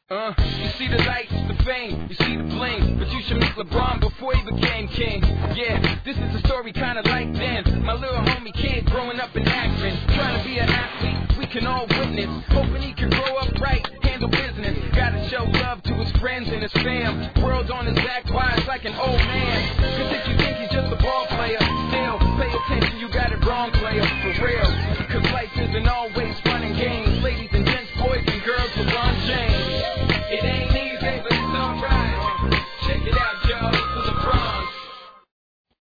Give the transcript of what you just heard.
You see the lights, the fame, you see the bling, but you should meet LeBron before he became king. Yeah, this is a story kinda like then. My little homie kid growing up in Akron, trying to be an athlete, we can all witness. Hoping he can grow up right, handle business. Gotta show love to his friends and his fam. World on his back, wise like an old man. Cause if you think he's just a ball player, still pay attention, you got it wrong, player, for real. Cause life isn't always fun.